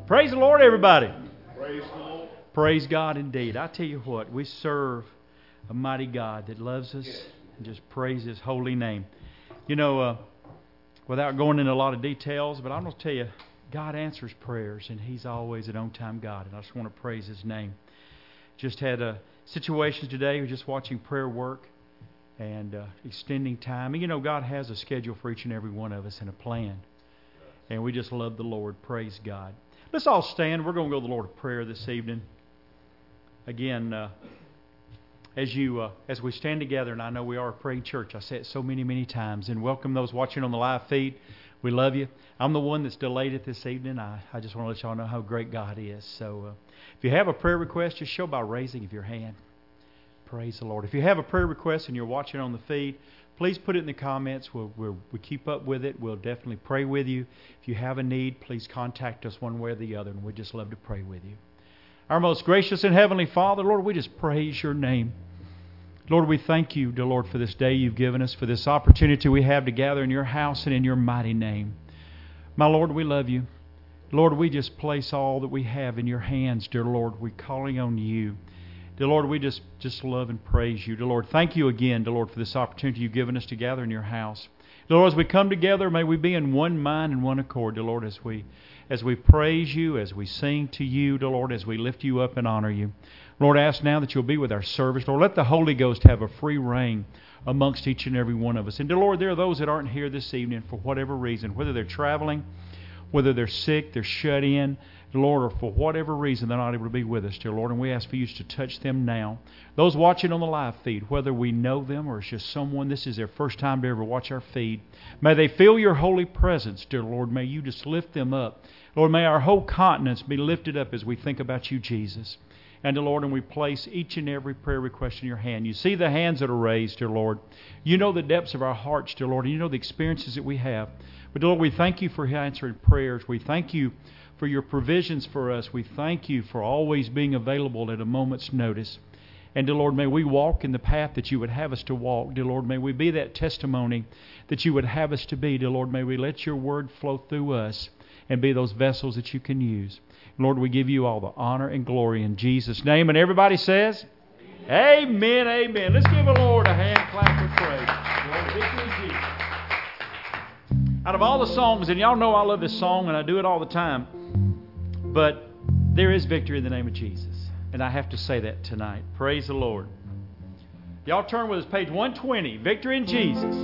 Praise the Lord, everybody. Praise the Lord. Praise God indeed. I tell you what, we serve a mighty God that loves us and just praise His holy name. You know, without going into a lot of details, but I'm going to tell you, God answers prayers, and He's always an on-time God, and I just want to praise His name. Just had situations today, we're just watching prayer work and extending time. And you know, God has a schedule for each and every one of us and a plan. And we just love the Lord. Praise God. Let's all stand. We're going to go to the Lord of prayer this evening. Again, as we stand together, and I know we are a praying church. I say it so many times. And welcome those watching on the live feed. We love you. I'm the one that's delayed it this evening. I just want to let y'all know how great God is. So if you have a prayer request, just show by raising of your hand. Praise the Lord. If you have a prayer request and you're watching on the feed, please put it in the comments. We keep up with it. We'll definitely pray with you. If you have a need, please contact us one way or the other, and we'd just love to pray with you. Our most gracious and heavenly Father, Lord, we just praise your name. Lord, we thank you, dear Lord, for this day you've given us, for this opportunity we have to gather in your house and in your mighty name. My Lord, we love you. Lord, we just place all that we have in your hands, dear Lord. We're calling on you. Dear Lord, we just love and praise you. Dear Lord, thank you again, dear Lord, for this opportunity you've given us to gather in your house. Dear Lord, as we come together, may we be in one mind and one accord, dear Lord, as we praise you, as we sing to you, dear Lord, as we lift you up and honor you. Lord, I ask now that you'll be with our service. Lord, let the Holy Ghost have a free reign amongst each and every one of us. And dear Lord, there are those that aren't here this evening for whatever reason, whether they're traveling, whether they're sick, they're shut in, Lord, or for whatever reason they're not able to be with us, dear Lord, and we ask for you to touch them now. Those watching on the live feed, whether we know them or it's just someone, this is their first time to ever watch our feed, may they feel your holy presence, dear Lord. May you just lift them up. Lord, may our whole countenance be lifted up as we think about you, Jesus. And, dear Lord, and we place each and every prayer request in your hand. You see the hands that are raised, dear Lord. You know the depths of our hearts, dear Lord, and you know the experiences that we have. But, dear Lord, we thank you for answering prayers. We thank you for your provisions for us. We thank you for always being available at a moment's notice. And, dear Lord, may we walk in the path that you would have us to walk. Dear Lord, may we be that testimony that you would have us to be. Dear Lord, may we let your word flow through us and be those vessels that you can use. Lord, we give you all the honor and glory in Jesus' name. And everybody says, amen, amen. Let's give the Lord a hand clap of praise. Lord, victory is Jesus. Out of all the songs, and y'all know I love this song, and I do it all the time, but there is victory in the name of Jesus. And I have to say that tonight. Praise the Lord. Y'all turn with us, page 120, Victory in Jesus.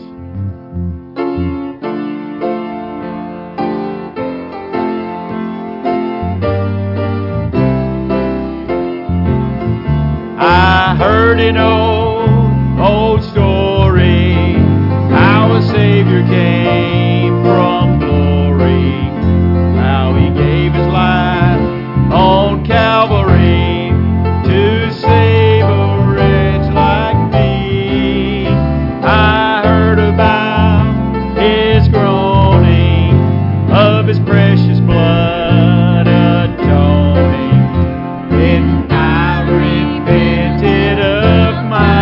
I heard an old story, how a Savior came from glory, how He gave His life on Calvary to save a wretch like me. I heard about His groaning, of His precious blood atoning, and I repented of my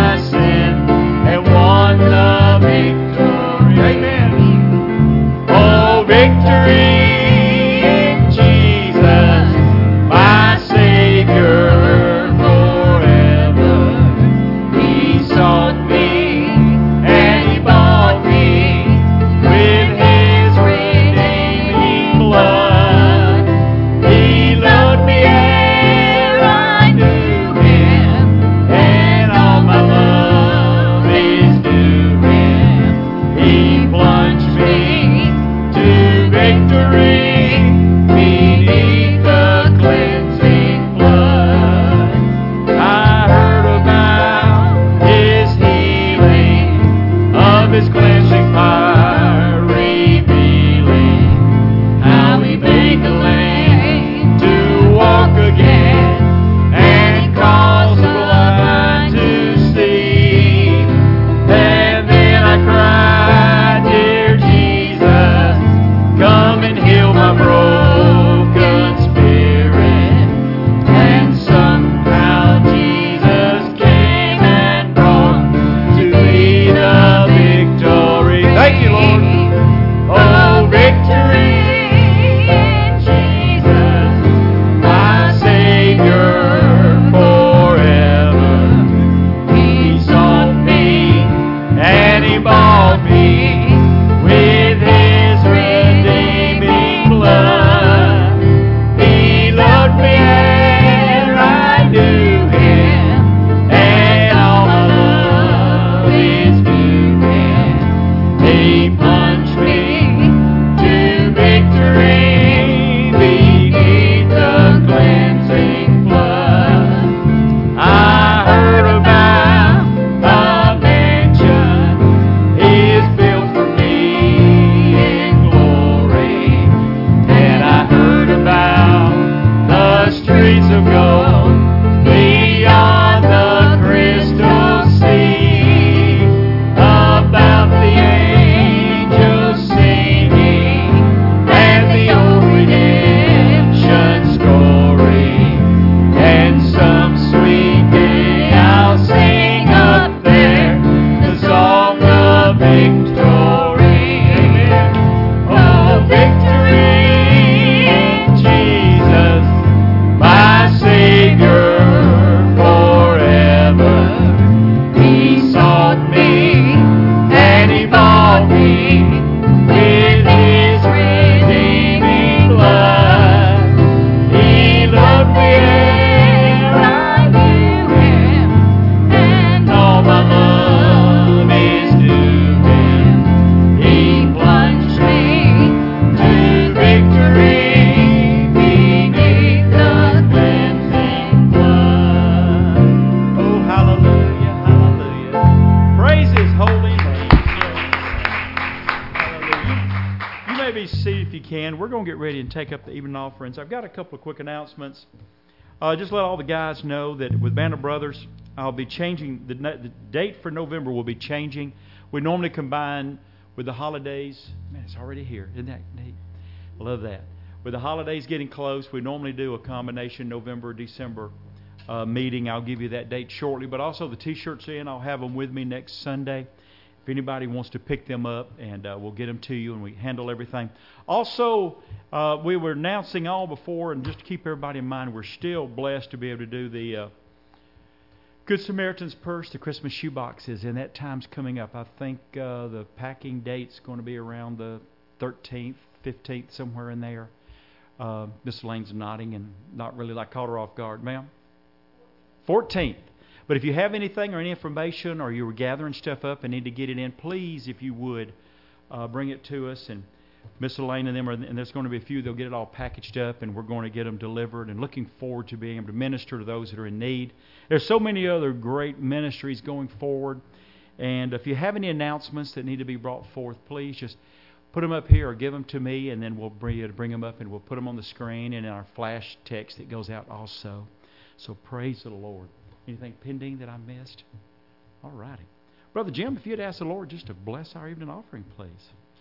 we're going to get ready and take up the evening offerings. I've got a couple of quick announcements. Just let all the guys know that with Band of Brothers, I'll be changing, the date for November will be changing. We normally combine with the holidays. Man, it's already here. Isn't that neat? I love that. With the holidays getting close, we normally do a combination November, December meeting. I'll give you that date shortly. But also the T-shirts I'll have them with me next Sunday. If anybody wants to pick them up, and we'll get them to you, and we handle everything. Also, we were announcing all before, and just to keep everybody in mind, we're still blessed to be able to do the Good Samaritan's Purse, the Christmas shoe boxes, and that time's coming up. I think the packing date's going to be around the 13th, 15th, somewhere in there. Miss Lane's nodding and not really caught her off guard. Ma'am? 14th. But if you have anything or any information, or you were gathering stuff up and need to get it in, please, if you would, bring it to us. And Miss Elaine and them, and there's going to be a few, they'll get it all packaged up, and we're going to get them delivered. And looking forward to being able to minister to those that are in need. There's so many other great ministries going forward. And if you have any announcements that need to be brought forth, please just put them up here or give them to me, and then we'll bring them up, and we'll put them on the screen and in our flash text that goes out also. So praise the Lord. Anything pending that I missed? All righty. Brother Jim, if you'd ask the Lord just to bless our evening offering, please.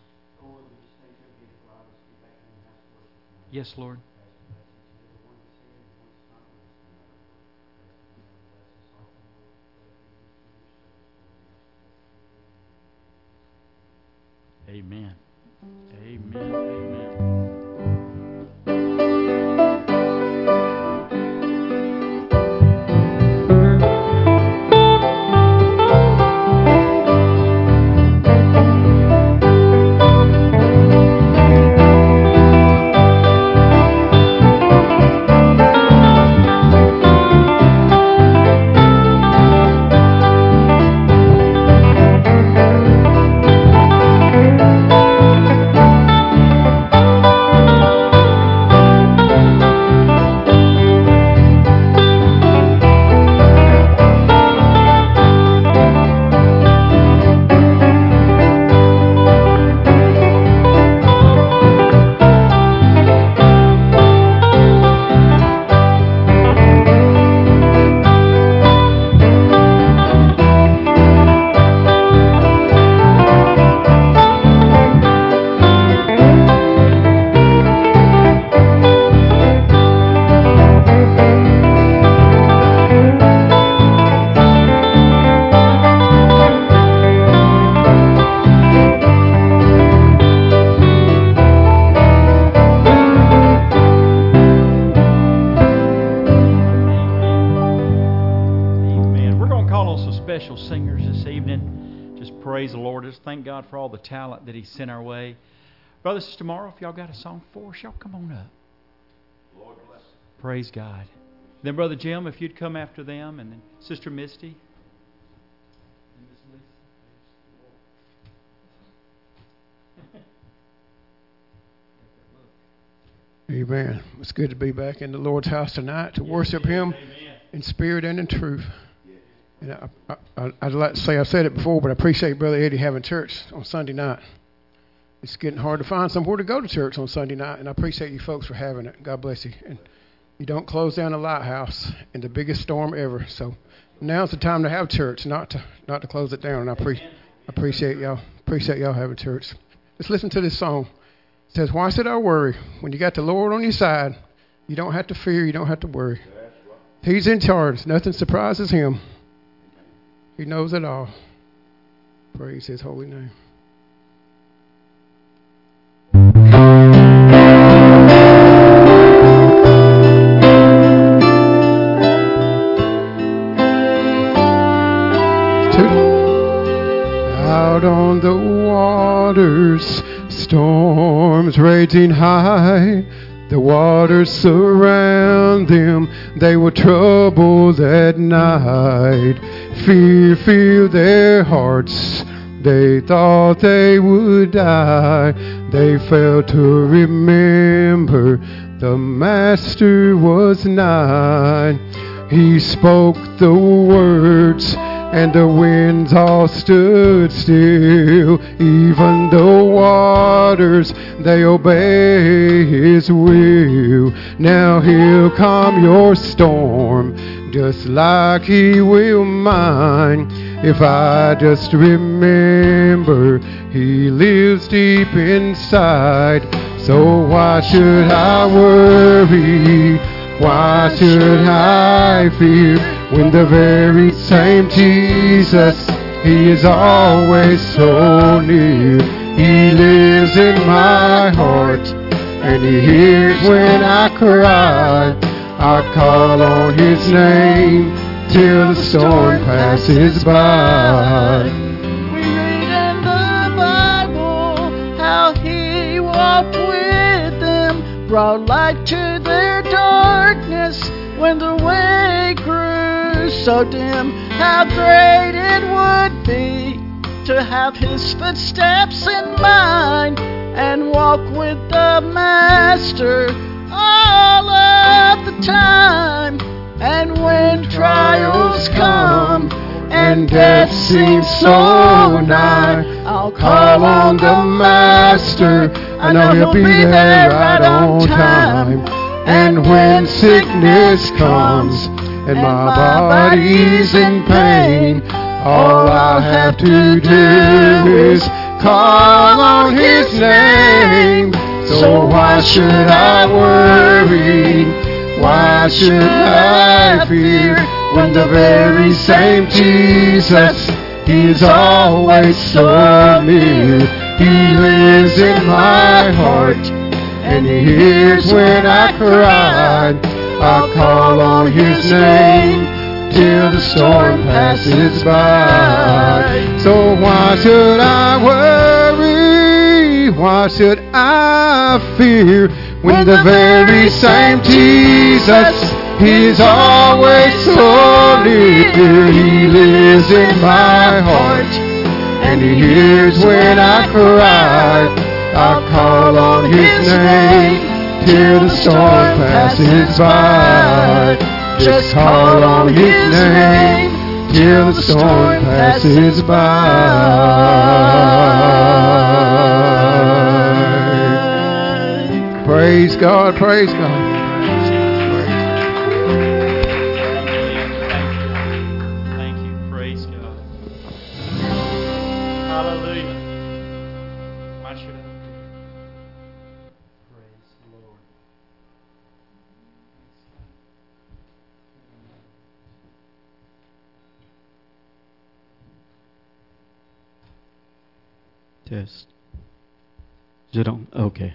Yes, Lord. Amen. Amen. Amen. Thank God for all the talent that He sent our way. Brother, Sister Morrow, if y'all got a song for us, y'all come on up. Lord bless you. Praise God. Then Brother Jim, if you'd come after them, and then Sister Misty. Amen. It's good to be back in the Lord's house tonight to worship Him in spirit and in truth. And I'd like to say, I said it before, but I appreciate Brother Eddie having church on Sunday night. It's getting hard to find somewhere to go to church on Sunday night, and I appreciate you folks for having it. God bless you. And you don't close down the lighthouse in the biggest storm ever. So now's the time to have church, not to close it down. And I appreciate y'all having church. Let's listen to this song. It says, "Why should I worry? When you got the Lord on your side, you don't have to fear, you don't have to worry. He's in charge. Nothing surprises Him. He knows it all." Praise His holy name. Out on the waters, storms raging high. The waters surround them, they were troubled at night. Fear filled their hearts, they thought they would die. They failed to remember the Master was nigh. He spoke the words, and the winds all stood still. Even the waters, they obey His will. Now He'll calm your storm, just like He will mine. If I just remember He lives deep inside. So why should I worry? Why should I fear when the very same Jesus, He is always so near? He lives in my heart and He hears when I cry. I call on His name till the storm passes by. We read in the Bible how He walked with them, brought light to their darkness when the way grew so dim. How great it would be to have His footsteps in mine and walk with the Master all of the time. And when trials come and death seems so nigh, I'll call on the Master. I know He'll be there right on time. And when sickness comes and my body's in pain, all I have to do is call on His name. So why should I worry? Why should I fear when the very same Jesus, He is always so near? He lives in my heart and He hears when I cry. I call on His name till the storm passes by. So why should I worry? Why should I fear when the very same Jesus, He's always so near? He lives in my heart and He hears when I cry. I call on His name till the storm passes by. Just call on His name till the storm passes by. Praise God, praise God. Thank you. Praise God. Hallelujah. Why should I? Praise the Lord. Test. Is it on? Okay.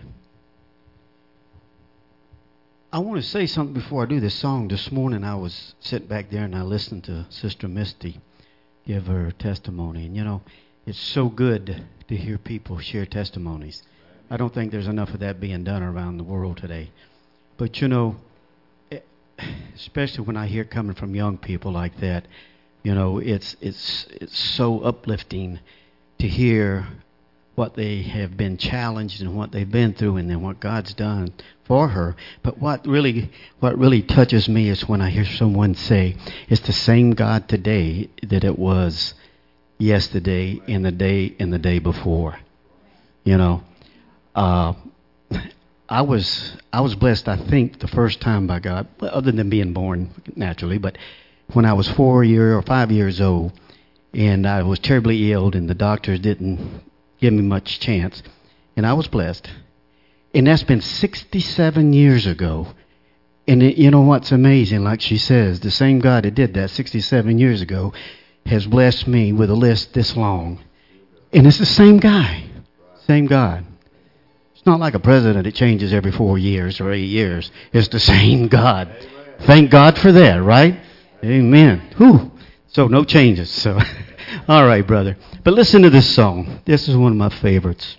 I want to say something before I do this song. This morning I was sitting back there and I listened to Sister Misty give her testimony. And you know, it's so good to hear people share testimonies. I don't think there's enough of that being done around the world today. But you know, especially when I hear it coming from young people like that, you know, it's so uplifting to hear what they have been challenged and what they've been through and then what God's done for her. But what really touches me is when I hear someone say, it's the same God today that it was yesterday and the day before. You know, I was blessed, I think, the first time by God, other than being born naturally, but when I was 4 or 5 years old, and I was terribly ill, and the doctors didn't give me much chance, and I was blessed. And that's been 67 years ago. And you know what's amazing? Like she says, the same God that did that 67 years ago has blessed me with a list this long. And it's the same guy, same God. It's not like a president that changes every 4 years or 8 years. It's the same God. Thank God for that, right? Amen. Whew. So no changes. So, all right, brother. But listen to this song. This is one of my favorites.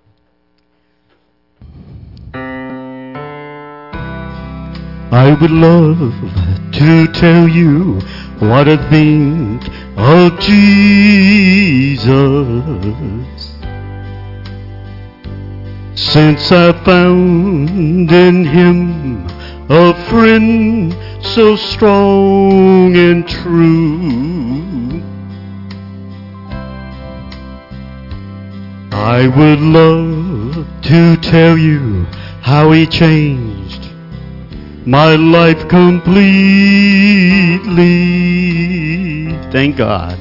I would love to tell you what I think of Jesus, since I found in Him a friend so strong and true. I would love to tell you how He changed my life completely. Thank God.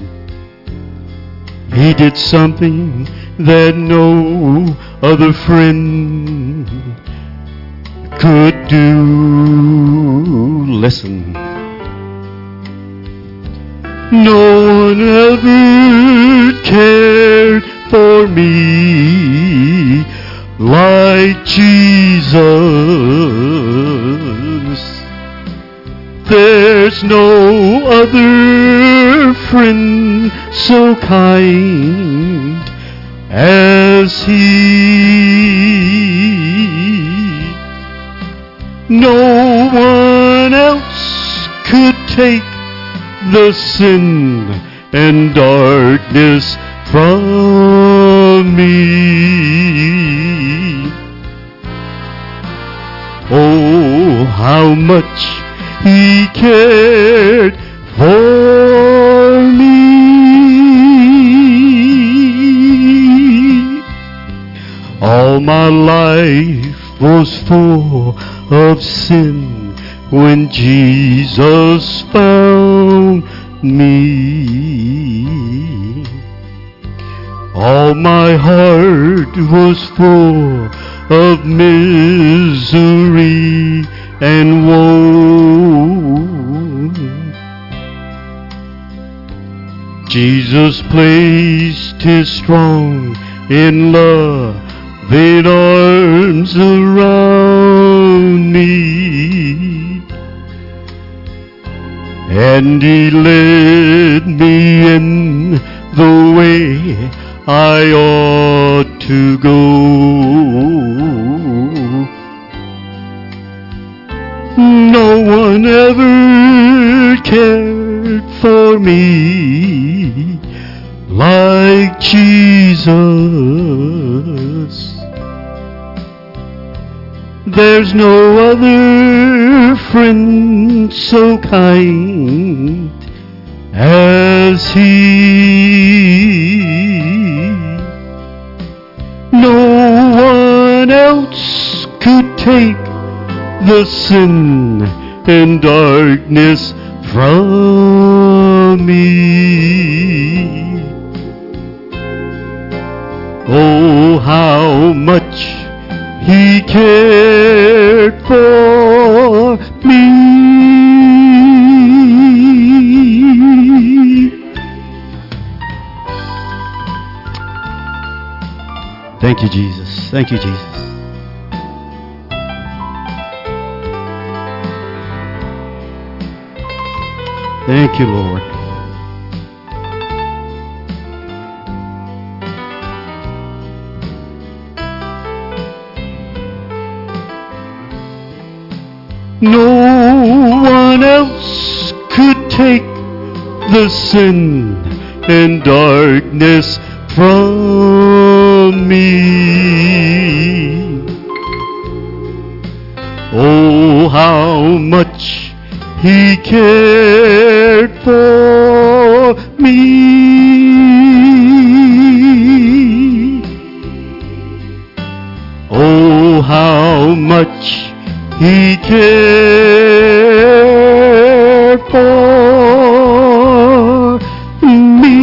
He did something that no other friend could do. Listen. No one ever cared for me like Jesus. There's no other friend so kind as He. No one else could take the sin and darkness from me. Oh, how much He cared for me. All my life was full of sin when Jesus found me. All my heart was full of misery and woe. Jesus placed His strong and loving arms around me, and He led me in the way I ought to go. No one ever cared for me like Jesus. There's no other friend so kind as He. No one else could take the sin and darkness from me. Oh, how much He cared for me. Thank you, Jesus. Thank you, Jesus. Thank you, Lord. No one else could take the sin and darkness from me. Oh, how much He cared for me. Oh, how much He cared for me.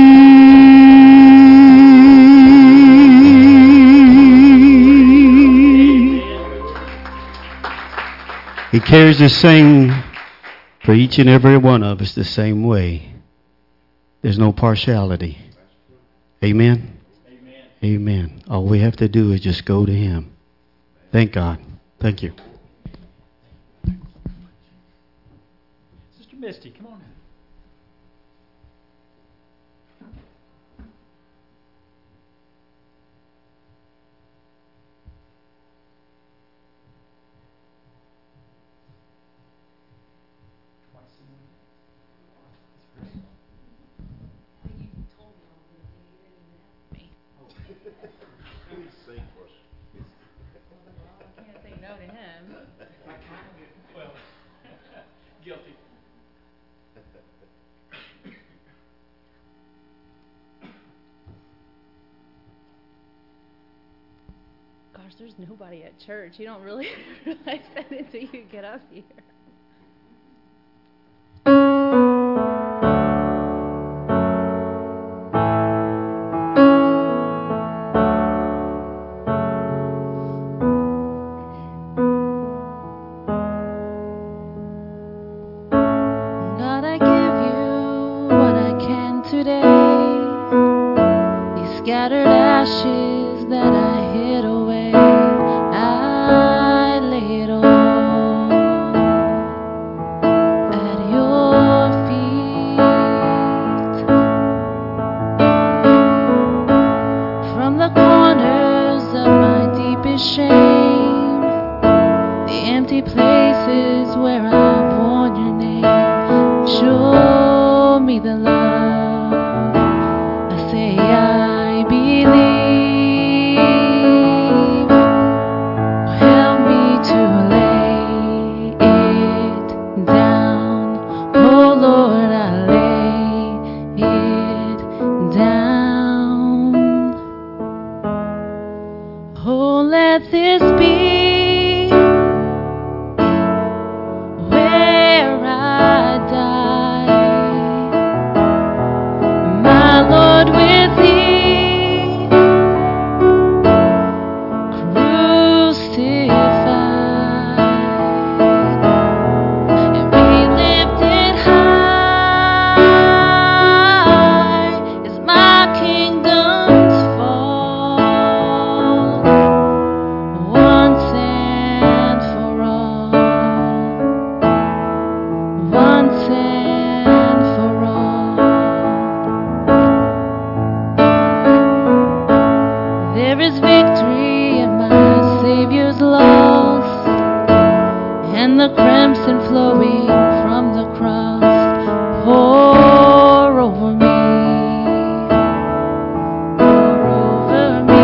He cares the same for each and every one of us the same way. There's no partiality. Amen? Amen. Amen. All we have to do is just go to Him. Thank God. Thank you. Sister Misty, come on in. Guilty. there's nobody at church. You don't really realize that until you get up here. God, I give you what I can today. These scattered ashes that I hid away, I lay it all at your feet. From the corners of my deepest shame, the empty places where I've worn your name, show me the love. I say I believe. Help me to lay it down. Oh Lord, I lay it down. Oh, let this be where I die, my Lord, with thee crucified, and be lifted high as my kingdoms fall, once and for all, once and for all. There is victory in my Savior's loss, and the crimson flowing from the cross pour over me, pour over me.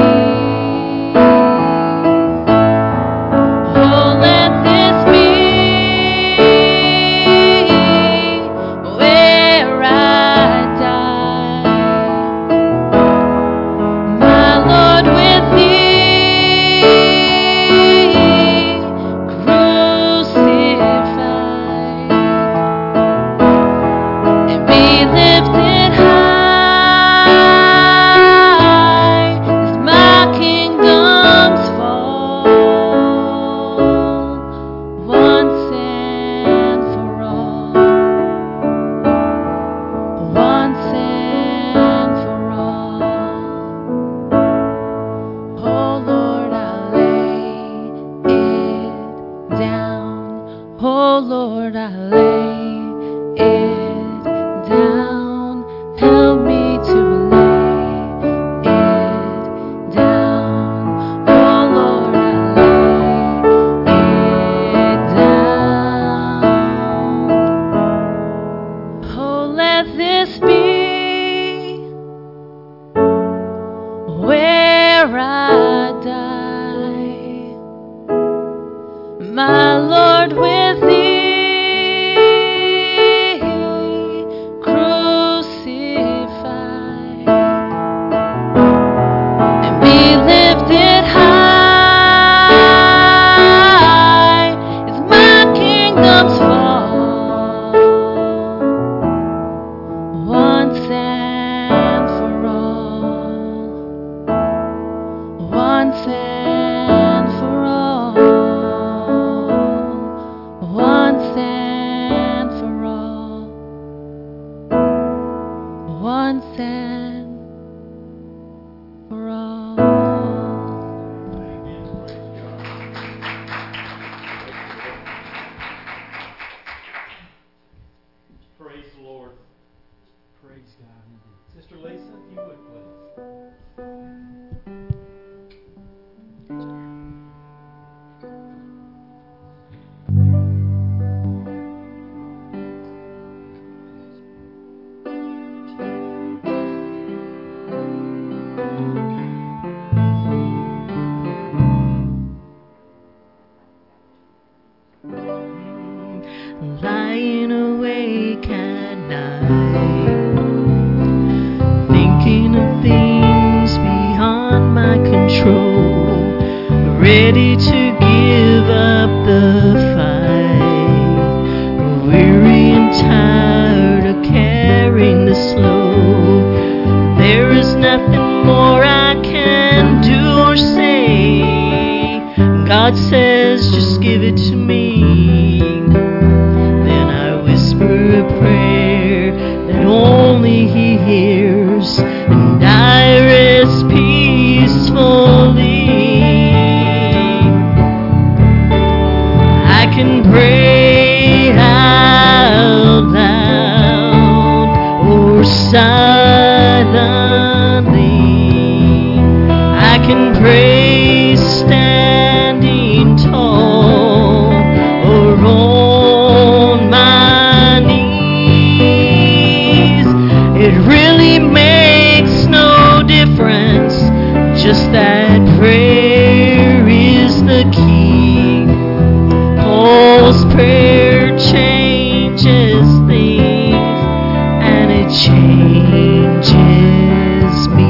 Oh, let this be where I die, my Lord, with thee crucified, and be lifted high as my kingdoms fall, once and for all, once and for all. Oh Lord, I lay it down. Oh Lord, I lay it down. Help me to lay it down. Oh Lord, I lay it down. Oh, let this be where I die, my Lord, with thee crucified, and be lifted high as my kingdoms fall, once and for all, once and for all, once and for all, once and for all. Praise the Lord. Praise God. Sister Lisa, if you would, please. Lying awake at night, thinking of things beyond my control, ready to give up the fight, weary and tired of carrying this load. There is nothing more I can do or say. God says, just give it to me. Then I whisper a prayer that only He hears, and I rest peacefully. I can pray out loud or silently. I can pray standing tall or on my knees. It really makes no difference, just that prayer is the key. Paul's prayer changes things, and it changes me.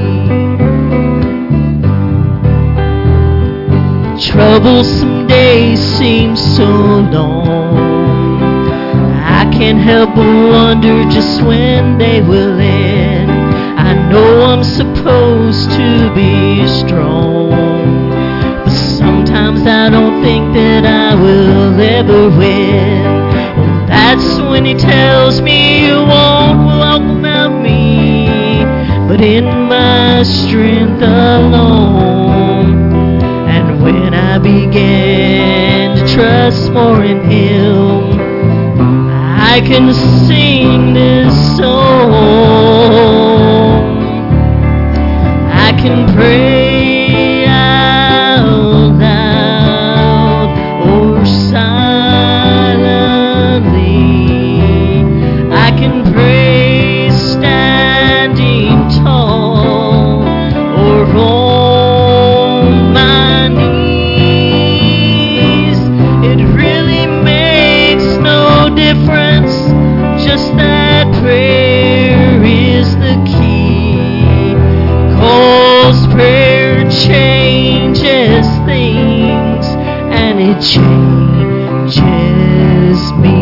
Troublesome days seem so long. I can't help but wonder just when they will end. I know I'm supposed to be strong, but sometimes I don't think that I will ever win. Well, that's when He tells me you won't walk without me, but in my strength alone. And when I began to trust more in Him, I can sing this song. I can pray out loud or silently. I can pray standing tall or on my knees. It really makes no difference, just that prayer is the key. 'Cause prayer changes things, and it changes me.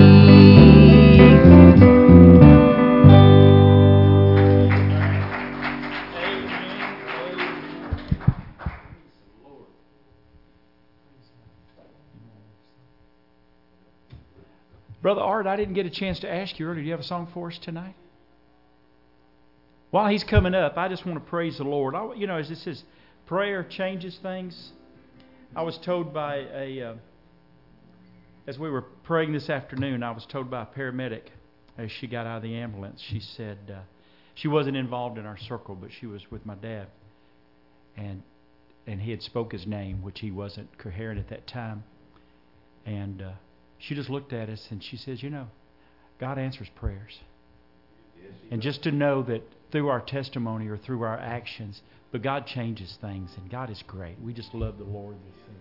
Brother Art, I didn't get a chance to ask you earlier. Do you have a song for us tonight? While he's coming up, I just want to praise the Lord. As this is prayer changes things. I was told by as we were praying this afternoon, I was told by a paramedic as she got out of the ambulance, she said she wasn't involved in our circle, but she was with my dad, and he had spoke his name, which he wasn't coherent at that time, and she just looked at us and she says, God answers prayers. And just to know that through our testimony or through our actions, but God changes things, and God is great. We just love the Lord this evening.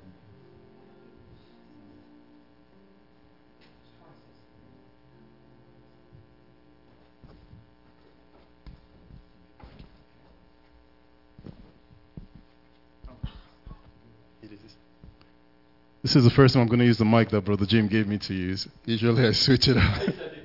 This is the first time I'm going to use the mic that Brother Jim gave me to use. Usually I switch it up.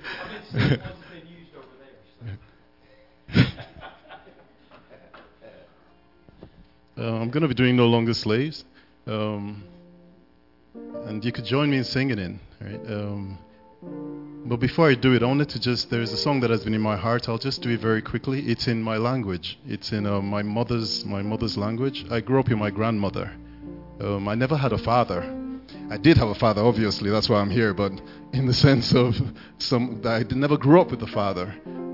I'm going to be doing No Longer Slaves. And you could join me in singing it. Right? But before I do it, I wanted to there's a song that has been in my heart. I'll just do it very quickly. It's in my language. It's in my mother's language. I grew up with my grandmother. I never had a father. I did have a father, obviously. That's why I'm here. But in the sense of I never grew up with a father.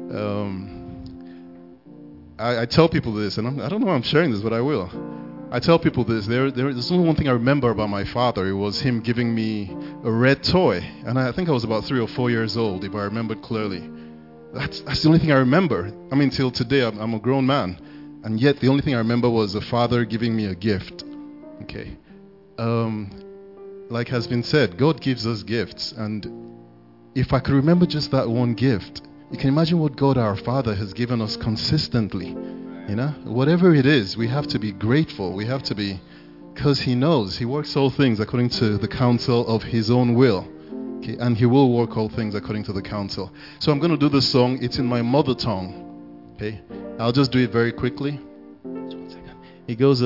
I tell people this, and I don't know why I'm sharing this, but I will. I tell people this. There's only one thing I remember about my father. It was him giving me a red toy. And I think I was about 3 or 4 years old, if I remembered clearly. That's the only thing I remember. I mean, till today, I'm a grown man. And yet, the only thing I remember was a father giving me a gift. Okay. Like has been said, God gives us gifts. And if I could remember just that one gift, you can imagine what God our Father has given us consistently. Whatever it is, we have to be grateful. We have to be Because He knows He works all things according to the counsel of His own will. Okay, and He will work all things according to the counsel. So I'm going to do this song. It's in my mother tongue. Okay, I'll just do it very quickly. Just 1 second. It goes,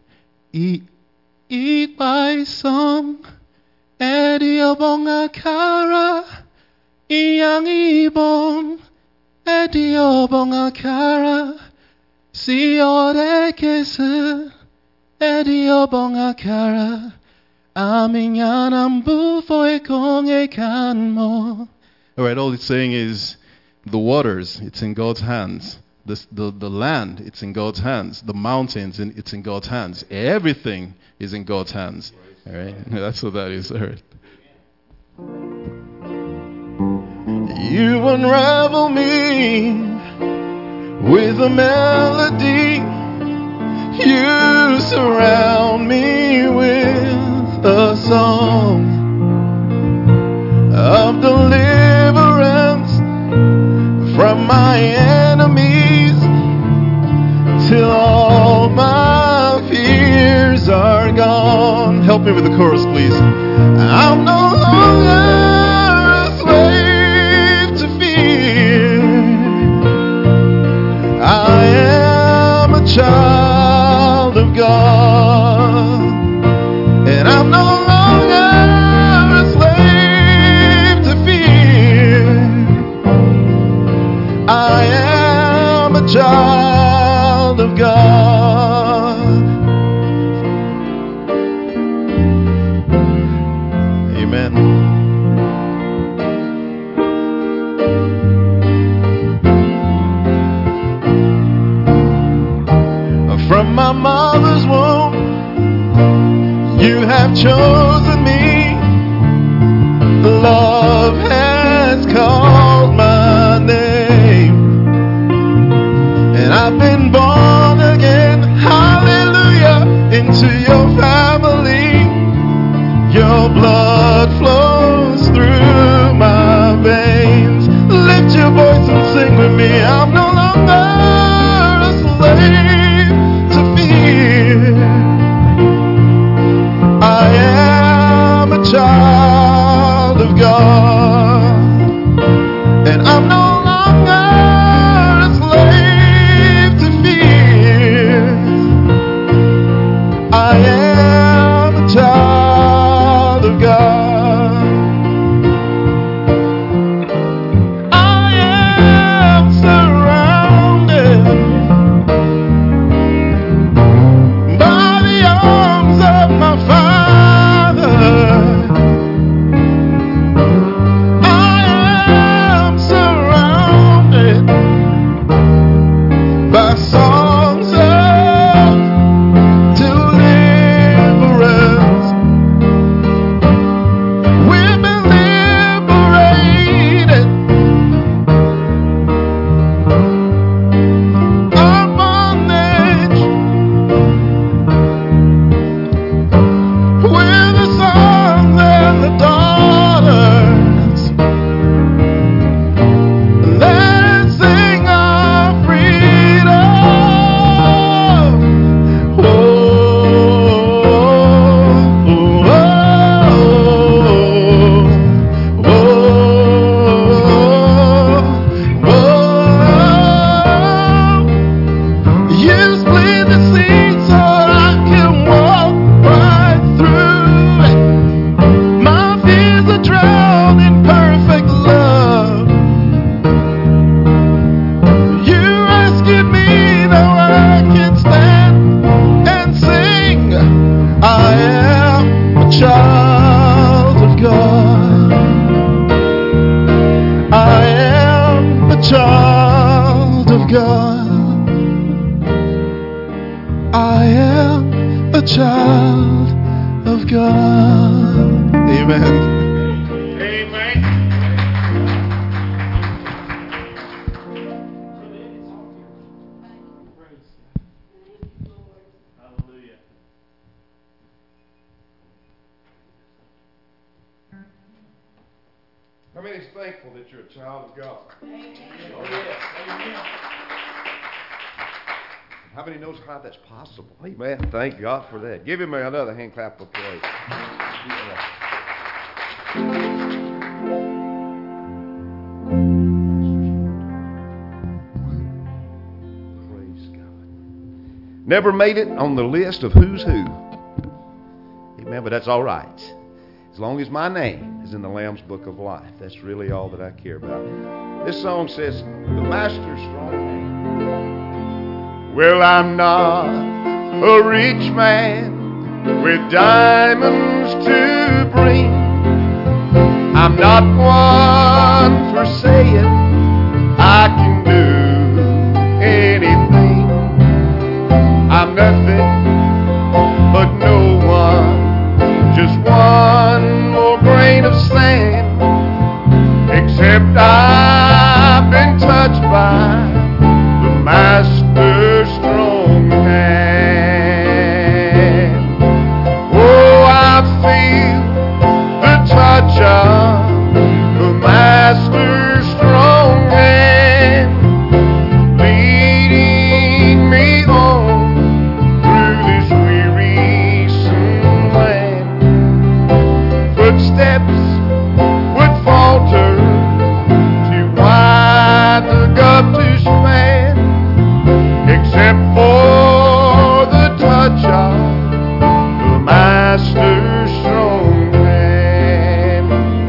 eat my song, ediobong akara, iyang ibon, ediobong akara, siore kese, ediobong akara, aminyanam bufoy kong ekanmo. All right, all it's saying is the waters, it's in God's hands. The land, it's in God's hands. The mountains, it's in God's hands. Everything is in God's hands. All right, that's what that is. All right. You unravel me with a melody. You surround me with a song of deliverance from my enemies, till all my fears are gone. Help me with the chorus, please. I'm no longer a slave to fear. I am a child of God, and I'm no longer a slave to fear. I am a child of God. Amen. From my mother's womb, you have chosen me. Love has called my name, and I've been born again, hallelujah, into your family. Your blood flows through my veins. Lift your voice and sing with me. I'm no longer a slave to fear. I am a child of God, and I'm no longer a slave to fear. I am a child of God. I am surrounded by the arms of my Father. I am surrounded by songs of deliverance. We've been liberated. Our bondage. We're the sons and the daughters. Let's sing our freedom. Oh, oh, oh, oh, oh. You split the sea so I can walk right through it. My fears are drowned in perfect love. You rescued me, now I can stand and sing. I am a child of God. I am a child of God. I am a child of God. Amen. How many is thankful that you're a child of God? How many knows how that's possible? Amen. Thank God for that. Give him another hand clap of praise. Praise God. Never made it on the list of who's who. Amen. But that's all right. As long as my name is in the Lamb's Book of Life, that's really all that I care about. This song says, the Master's strong hand. Well, I'm not a rich man with diamonds to bring. I'm not one for saying I can do anything. I'm nothing but no one. Just one more grain of sand, except I've been touched by the Master's strong hand. Oh, I feel the touch of the Master's strong hand, leading me on through this wearisome land. Footsteps would falter, too wide the gulf to span, except for the touch of the Master's strong hand.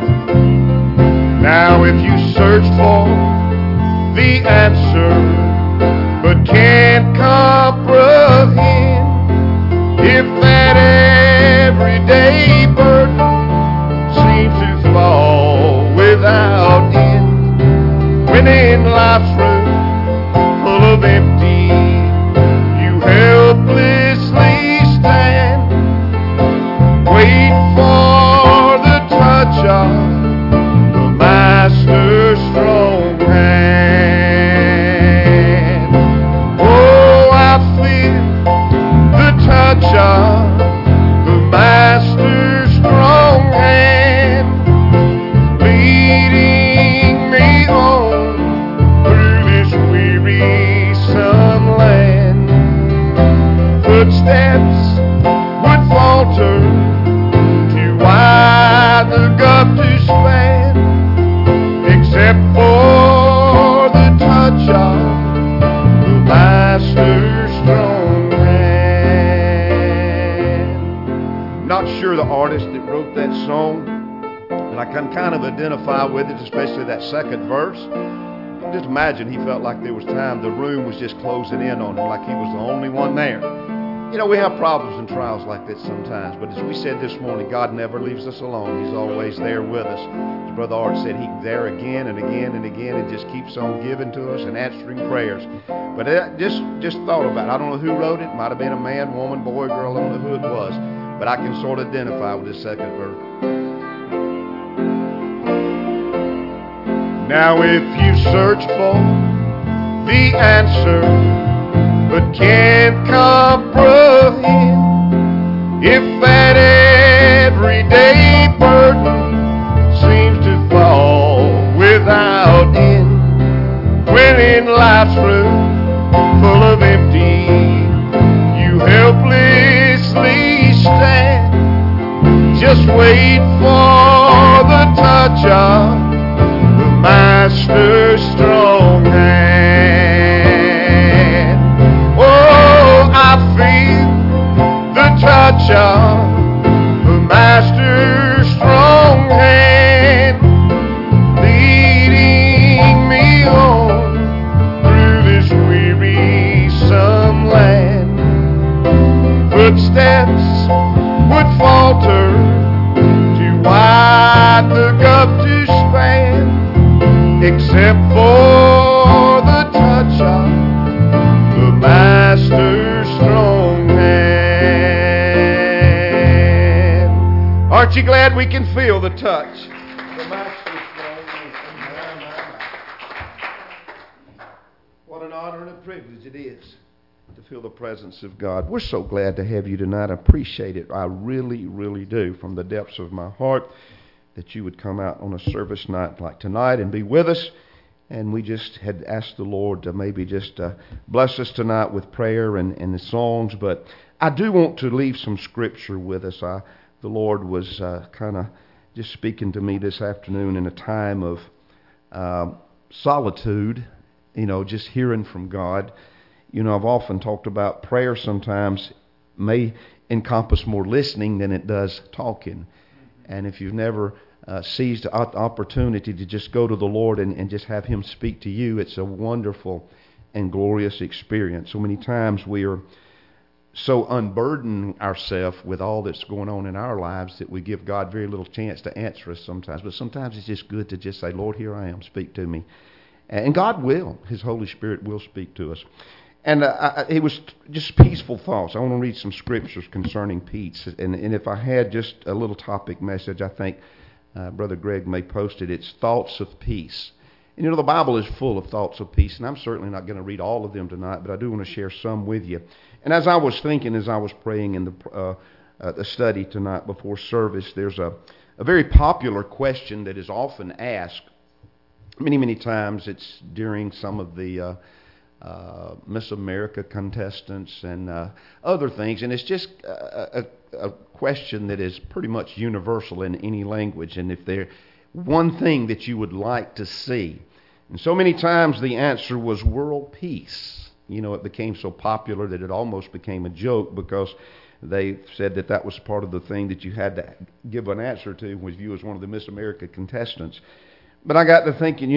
Now if you search for the answer but can't comprehend, if that everyday burden seems to fall without end, when in life's room full of empty, you helplessly stand, wait for the touch of the Master's strong hand. Oh, I feel the touch of the Master's strong hand, leading me on through this wearisome land. Footsteps would falter, too wide the gulf to span, except for the touch of the Master's strong hand. Not sure the artist that wrote that song, but I can kind of identify with it, especially that second verse. Just imagine he felt like there was time, the room was just closing in on him, like he was the only one there. You know, we have problems and trials like that sometimes, but as we said this morning, God never leaves us alone. He's always there with us. As Brother Art said, He's there again and again and again, and just keeps on giving to us and answering prayers. But just thought about it. I don't know who wrote it. Might have been a man, woman, boy, girl. I don't know who it was. But I can sort of identify with this second verse. Now if you search for the answer but can't comprehend, if that everyday burden seems to fall without end, when in life's room full of empty, you helplessly stand, just wait for the touch of the Master's strong hand. Oh, I feel the touch of the Master's strong hand, leading me on through this wearisome land. Footsteps would falter, too wide the gulf to span, except for the touch of the Master's strong hand. Aren't you glad we can feel the touch of the Master's strong hand? What an honor and a privilege it is to feel the presence of God. We're so glad to have you tonight. I appreciate it. I really, really do, from the depths of my heart, that you would come out on a service night like tonight and be with us. And we just had asked the Lord to maybe just bless us tonight with prayer and the songs. But I do want to leave some scripture with us. The Lord was kind of just speaking to me this afternoon in a time of solitude, just hearing from God. I've often talked about prayer sometimes may encompass more listening than it does talking. And if you've never seized the opportunity to just go to the Lord and just have Him speak to you, it's a wonderful and glorious experience. So many times we are so unburden ourselves with all that's going on in our lives that we give God very little chance to answer us sometimes. But sometimes it's just good to just say, Lord, here I am, speak to me. And God will. His Holy Spirit will speak to us. And it was just peaceful thoughts. I want to read some scriptures concerning peace. And if I had just a little topic message, I think Brother Greg may post it. It's thoughts of peace. And the Bible is full of thoughts of peace. And I'm certainly not going to read all of them tonight, but I do want to share some with you. And as I was thinking, as I was praying in the study tonight before service, there's a very popular question that is often asked. Many times it's during some of the Miss America contestants and other things. And it's just a question that is pretty much universal in any language. And if there's one thing that you would like to see, and so many times the answer was world peace. It became so popular that it almost became a joke because they said that was part of the thing that you had to give an answer to when you was one of the Miss America contestants. But I got to thinking,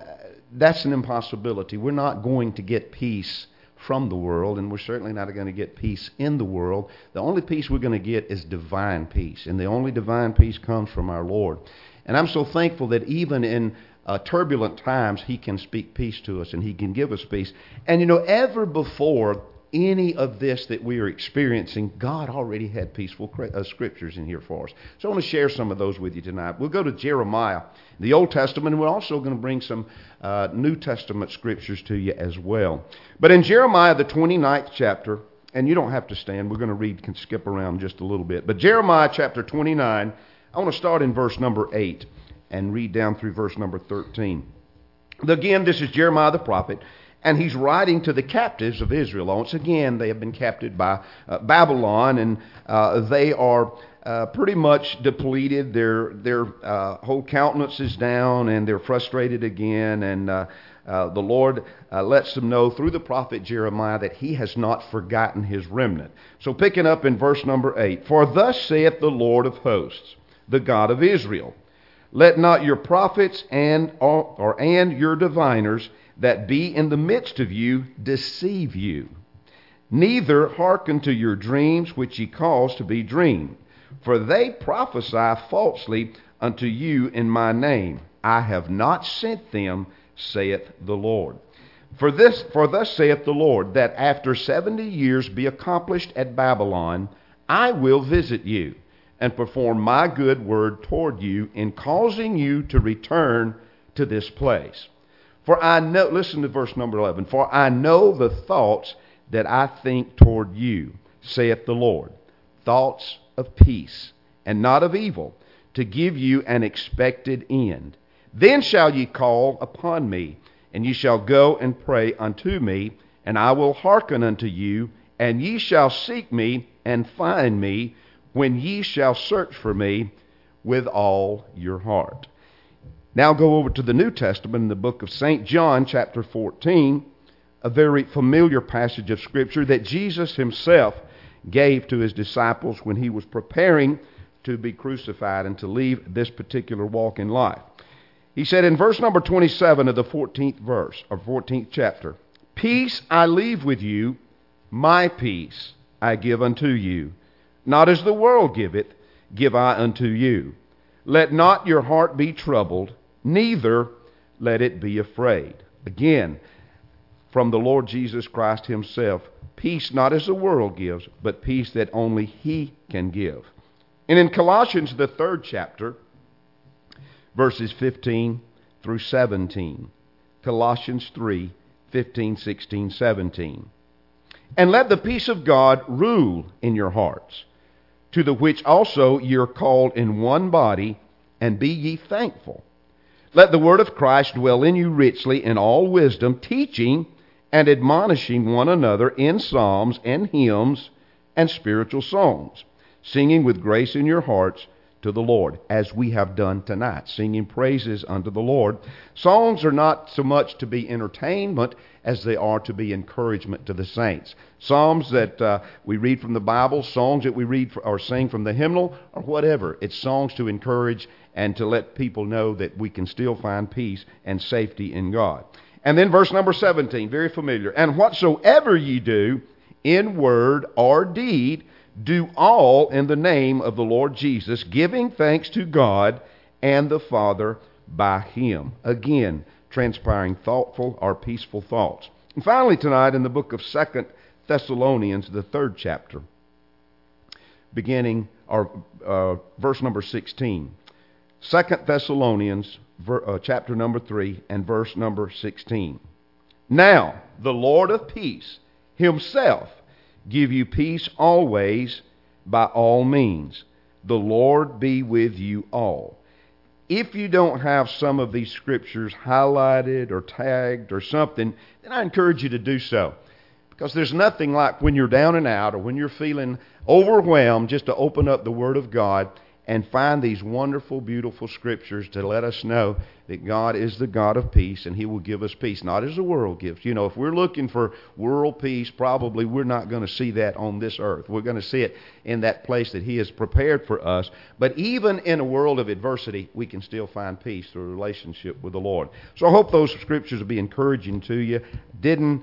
that's an impossibility. We're not going to get peace from the world, and we're certainly not going to get peace in the world. The only peace we're going to get is divine peace, and the only divine peace comes from our Lord. And I'm so thankful that even in turbulent times, He can speak peace to us, and He can give us peace. And ever before any of this that we are experiencing, God already had peaceful scriptures in here for us. So I want to share some of those with you tonight. We'll go to Jeremiah, the Old Testament, and we're also going to bring some New Testament scriptures to you as well. But in Jeremiah, the 29th chapter, and you don't have to stand, we're going to read, can skip around just a little bit. But Jeremiah chapter 29, I want to start in verse number 8 and read down through verse number 13. Again, this is Jeremiah the prophet. And he's writing to the captives of Israel. Once again, they have been captured by Babylon, and they are pretty much depleted. Their whole countenance is down, and they're frustrated again. And the Lord lets them know through the prophet Jeremiah that He has not forgotten His remnant. So picking up in verse number 8, For thus saith the Lord of hosts, the God of Israel, Let not your prophets and your diviners that be in the midst of you deceive you. Neither hearken to your dreams which ye cause to be dreamed. For they prophesy falsely unto you in my name. I have not sent them, saith the Lord. For thus saith the Lord, that after 70 years be accomplished at Babylon, I will visit you, and perform my good word toward you, in causing you to return to this place. For I know, listen to verse number 11, For I know the thoughts that I think toward you, saith the Lord, thoughts of peace, and not of evil, to give you an expected end. Then shall ye call upon me, and ye shall go and pray unto me, and I will hearken unto you, and ye shall seek me and find me, when ye shall search for me with all your heart. Now go over to the New Testament in the book of St. John, chapter 14, a very familiar passage of Scripture that Jesus Himself gave to His disciples when He was preparing to be crucified and to leave this particular walk in life. He said in verse number 27 of the 14th verse, or 14th chapter, Peace I leave with you, my peace I give unto you. Not as the world giveth, give I unto you. Let not your heart be troubled, neither let it be afraid. Again, from the Lord Jesus Christ Himself, peace not as the world gives, but peace that only He can give. And in Colossians, the 3rd chapter, verses 15 through 17. Colossians 3, 15, 16, 17. And let the peace of God rule in your hearts, to the which also ye are called in one body, and be ye thankful. Let the word of Christ dwell in you richly in all wisdom, teaching and admonishing one another in psalms and hymns and spiritual songs, singing with grace in your hearts to the Lord, as we have done tonight, singing praises unto the Lord. Songs are not so much to be entertainment as they are to be encouragement to the saints. Psalms that we read from the Bible, songs that we read or sing from the hymnal, or whatever. It's songs to encourage and to let people know that we can still find peace and safety in God. And then verse number 17, very familiar. And whatsoever ye do, in word or deed, do all in the name of the Lord Jesus, giving thanks to God and the Father by Him. Again, transpiring thoughtful or peaceful thoughts. And finally tonight in the book of 2 Thessalonians, the 3rd chapter, beginning verse number 16. 2 Thessalonians chapter number 3 and verse number 16. Now the Lord of peace Himself give you peace always by all means. The Lord be with you all. If you don't have some of these scriptures highlighted or tagged or something, then I encourage you to do so. Because there's nothing like when you're down and out or when you're feeling overwhelmed just to open up the Word of God and find these wonderful, beautiful scriptures to let us know that God is the God of peace and He will give us peace, not as the world gives. You know, if we're looking for world peace, probably we're not going to see that on this earth. We're going to see it in that place that He has prepared for us. But even in a world of adversity, we can still find peace through a relationship with the Lord. So I hope those scriptures will be encouraging to you. Didn't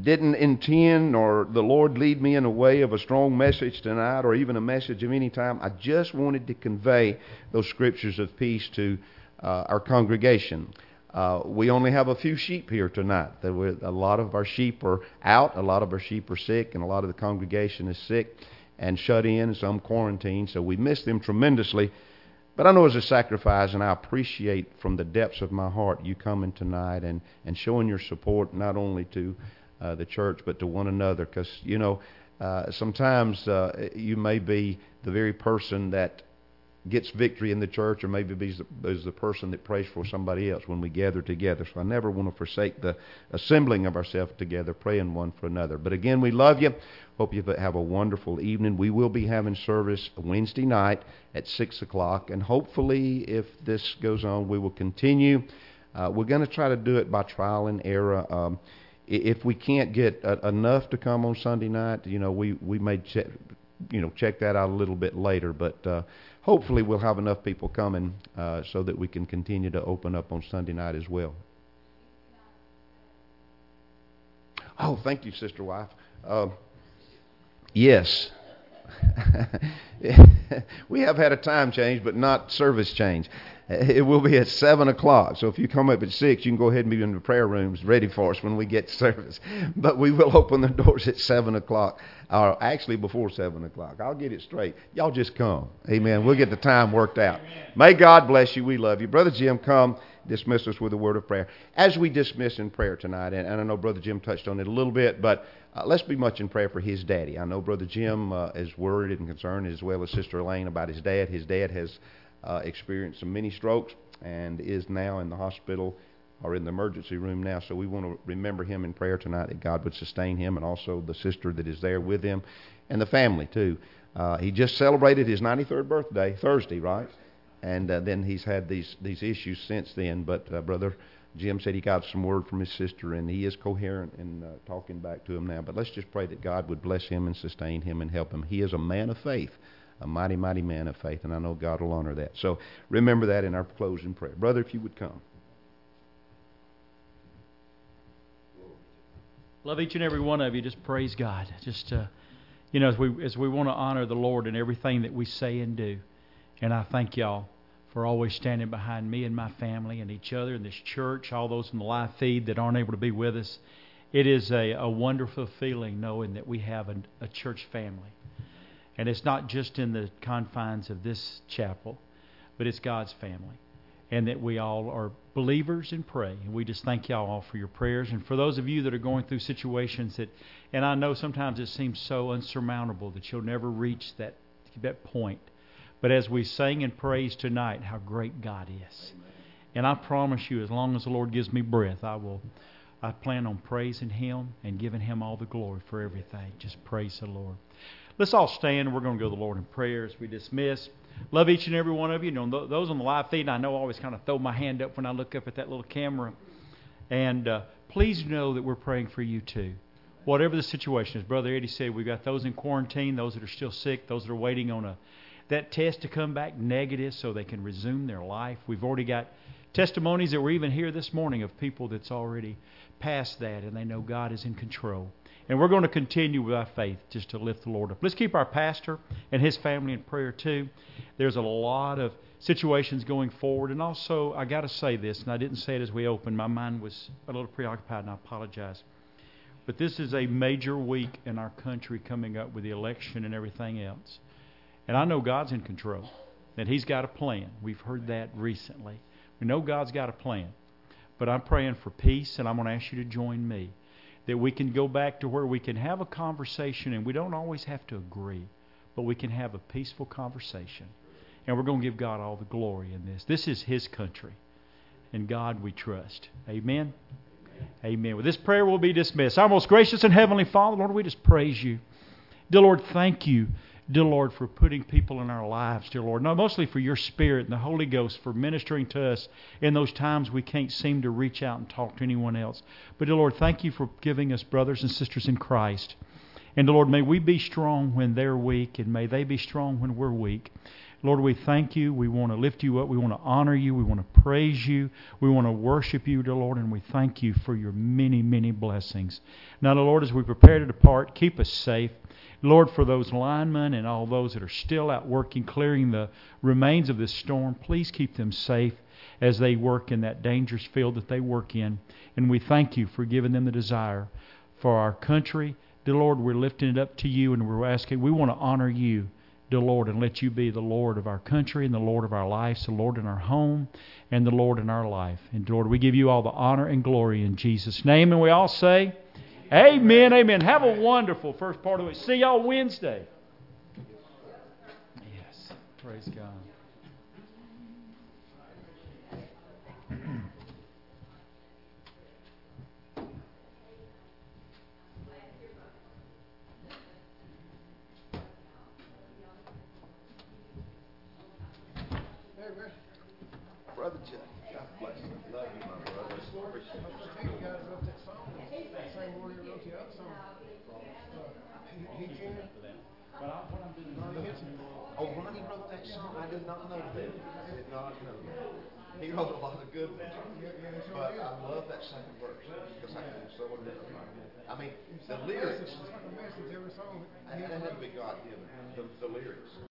intend or the Lord lead me in a way of a strong message tonight or even a message of any time. I just wanted to convey those scriptures of peace to our congregation. We only have a few sheep here tonight. A lot of our sheep are out, a lot of our sheep are sick, and a lot of the congregation is sick and shut in, and some quarantined, so we miss them tremendously. But I know it's a sacrifice, and I appreciate from the depths of my heart you coming tonight and showing your support not only to the church, but to one another, because, you know, sometimes you may be the very person that gets victory in the church, or maybe is the person that prays for somebody else when we gather together. So I never want to forsake the assembling of ourselves together, praying one for another. But again, we love you. Hope you have a wonderful evening. We will be having service Wednesday night at 6 o'clock, and hopefully, if this goes on, we will continue. We're going to try to do it by trial and error. If we can't get enough to come on Sunday night, you know, we may check that out a little bit later. But hopefully we'll have enough people coming so that we can continue to open up on Sunday night as well. Oh, thank you, Sister Wife. Yes. We have had a time change, but not service change. It will be at 7 o'clock. So if you come up at 6, you can go ahead and be in the prayer rooms ready for us when we get to service. But we will open the doors at 7 o'clock, or actually before 7 o'clock. I'll get it straight. Y'all just come. Amen. We'll get the time worked out. Amen. May God bless you. We love you. Brother Jim, come dismiss us with a word of prayer. As we dismiss in prayer tonight, and I know Brother Jim touched on it a little bit, but let's be much in prayer for his daddy. I know Brother Jim is worried and concerned, as well as Sister Elaine, about his dad. His dad has experienced some mini strokes and is now in the hospital or in the emergency room now. So we want to remember him in prayer tonight, that God would sustain him, and also the sister that is there with him, and the family too. He just celebrated his 93rd birthday Thursday, right? And then he's had these issues since then. But Brother Jim said he got some word from his sister, and he is coherent in talking back to him now. But let's just pray that God would bless him and sustain him and help him. He is a man of faith, a mighty, mighty man of faith, and I know God will honor that. So remember that in our closing prayer. Brother, if you would come. Love each and every one of you. Just praise God. Just, as we want to honor the Lord in everything that we say and do. And I thank y'all for always standing behind me and my family and each other in this church, all those in the live feed that aren't able to be with us. It is a wonderful feeling knowing that we have a church family. And it's not just in the confines of this chapel, but it's God's family. And that we all are believers and pray. And we just thank y'all all for your prayers. And for those of you that are going through situations that, and I know sometimes it seems so unsurmountable that you'll never reach that point. But as we sang and praised tonight, how great God is. And I promise you, as long as the Lord gives me breath, I plan on praising Him and giving Him all the glory for everything. Just praise the Lord. Let's all stand. We're going to go to the Lord in prayer as we dismiss. Love each and every one of you. You know, those on the live feed, I know I always kind of throw my hand up when I look up at that little camera. And please know that we're praying for you too. Whatever the situation is. Brother Eddie said we've got those in quarantine, those that are still sick, those that are waiting on that test to come back negative so they can resume their life. We've already got testimonies that were even here this morning of people that's already past that, and they know God is in control. And we're going to continue with our faith just to lift the Lord up. Let's keep our pastor and his family in prayer too. There's a lot of situations going forward. And also, I got to say this, and I didn't say it as we opened. My mind was a little preoccupied, and I apologize. But this is a major week in our country coming up with the election and everything else. And I know God's in control, that He's got a plan. We've heard that recently. We know God's got a plan. But I'm praying for peace, and I'm going to ask you to join me, that we can go back to where we can have a conversation, and we don't always have to agree, but we can have a peaceful conversation. And we're going to give God all the glory in this. This is His country, and God we trust. Amen? Amen. With this prayer, we'll be dismissed. Our most gracious and heavenly Father, Lord, we just praise You. Dear Lord, thank You, dear Lord, for putting people in our lives, dear Lord. No, mostly for Your Spirit and the Holy Ghost for ministering to us in those times we can't seem to reach out and talk to anyone else. But, dear Lord, thank You for giving us brothers and sisters in Christ. And, dear Lord, may we be strong when they're weak, and may they be strong when we're weak. Lord, we thank You. We want to lift You up. We want to honor You. We want to praise You. We want to worship You, dear Lord, and we thank You for Your many, many blessings. Now, dear Lord, as we prepare to depart, keep us safe. Lord, for those linemen and all those that are still out working, clearing the remains of this storm, please keep them safe as they work in that dangerous field that they work in. And we thank You for giving them the desire for our country. Dear Lord, we're lifting it up to You, and we're asking, we want to honor You, dear Lord, and let You be the Lord of our country and the Lord of our lives, the Lord in our home and the Lord in our life. And Lord, we give You all the honor and glory in Jesus' name. And we all say, amen, amen. Have a wonderful first part of the week. See y'all Wednesday. Yes, praise God. Brother Chuck, God bless you. Love you, my brother. Oh, Ronnie wrote that song? I did not know that. I did not know that. He wrote a lot of good ones. But I love that second verse because I can so identify. I mean, the lyrics. That had to be God given. The lyrics.